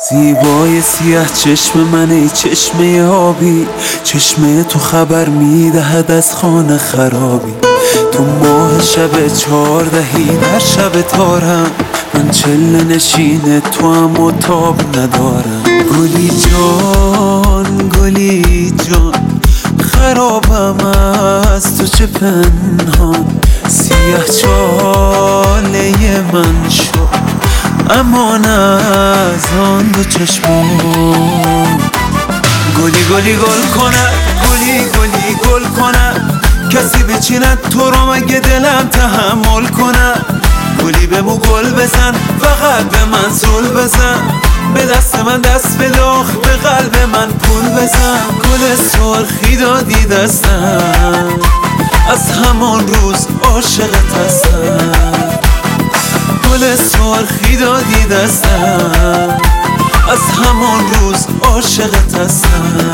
زیبای سیاه چشم من، ای چشمه آبی، چشمه تو خبر میدهد از خانه خرابی. تو ماه شب 14 در شب تارم، من چله نشین تو هم و تاب ندارم. گلی جان گلی جان، خرابم از تو چه پنهان. سیاه چاله من شد امان از آن دو چشمان. گلی گلی گل کنه، گلی گلی گل کنه، کسی بچیند تو رو مگه دلم تحمل کنه. گلی به مو گل بزن، فقط به من زل بزن، به دست من دست بده، آخ به قلب من پول بزن. گل سرخی دادی دستم، از همان روز عاشقت هستم. گل سرخی دادی دستم، از همان روز عاشقت هستم.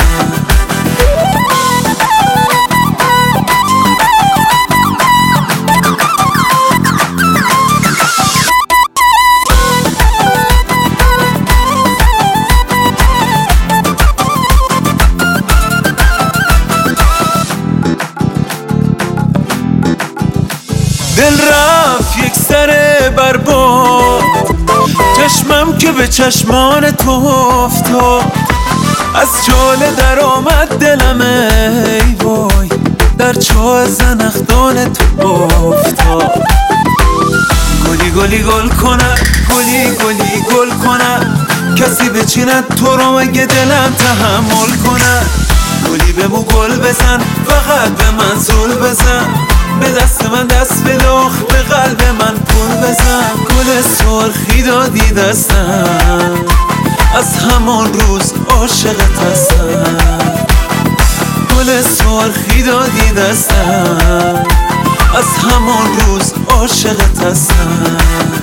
دل رفت یک سر برباد، چشمم که به چشمان تو افتاد. از چاله در آمد دلم ای وای، در چاه زنخدان تو افتاد. گلی گلی گل کنه، گلی گلی گل کنه، کسی بچیند تو رو مگه دلم تحمل کنه. گلی به مو گل بزن، فقط به من زل بزن، به دست من دست بده، آخ به قلب من پول بزن. گل سرخی دادی دستم، از همان روز عاشقت هستم. گل سرخی دادی دستم، از همان روز عاشقت هستم.